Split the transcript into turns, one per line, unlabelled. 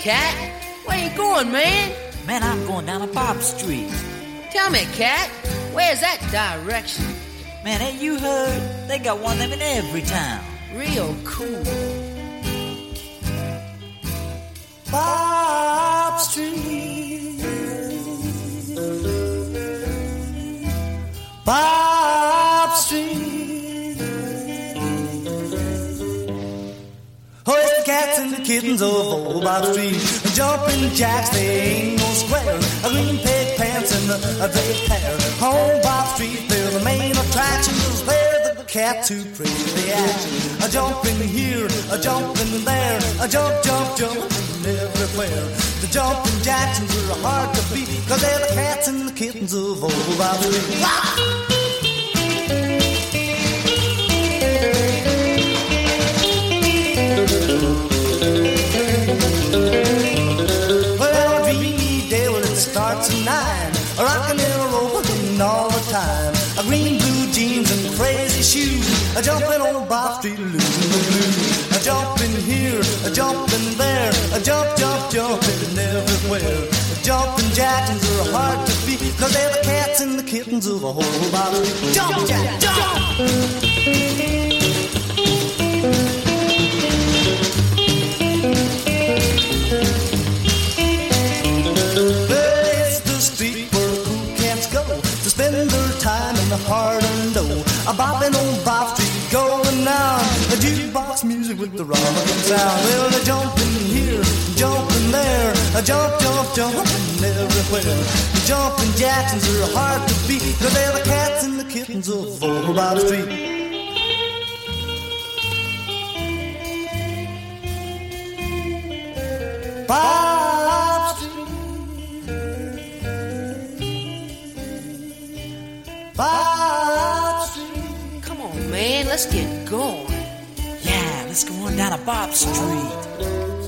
Cat. Where you going, man?
Man, I'm going down a Bob Street.
Tell me, Cat, where's that direction?
Man, ain't you heard? They got one of them in every town.
Real cool.
Bob Street, Bob Street. Oh, it's the cats and the kittens of old Bob Street. Jumping jacks, they ain't no square. A green pig pants and a draped hair. On Bob Street, they're the main attractions. They're the cats who praise the action. A jumping here, a jumping there, a jump, jump, jump everywhere. The jumping Jacksons are hard to beat, 'cause they're the cats and the kittens of old Bob Street. Well, a dreamy day, well, it starts at 9. Rockin' and a-rollin' all the time. A green, blue jeans and crazy shoes. A jumping on Bob Street, losing the blues. A jumping here, a jumping there, a jump, jump, jumping everywhere. The jumping Jacksons are hard to beat, 'cause they're the cats and the kittens of a whole Bob Street. Jump, Jack, jump! It's the street where cool cats go to spend their time in the hard earned dough. A bopping on Bob Street going on. A jukebox music with the rockin' sound. Well, they're jumping here, jumping there, a jump, jump, jumping everywhere. The jumping Jacksons are hard to beat, 'cause they're the cats and the kittens of old Bob Street. Bob Street, Bob Street.
Come on, man, let's get going.
Yeah, let's go on down a Bob Street.